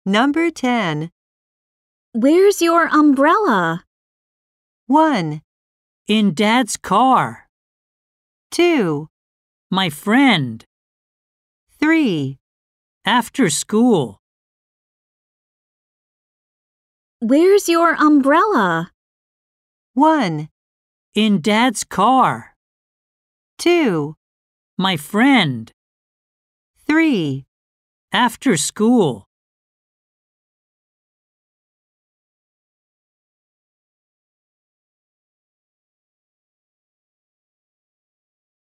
Number 10. Where's your umbrella? 1, In Dad's car. 2, My friend. 3. After school. Where's your umbrella? 1, In Dad's car. 2, My friend. 3. After school.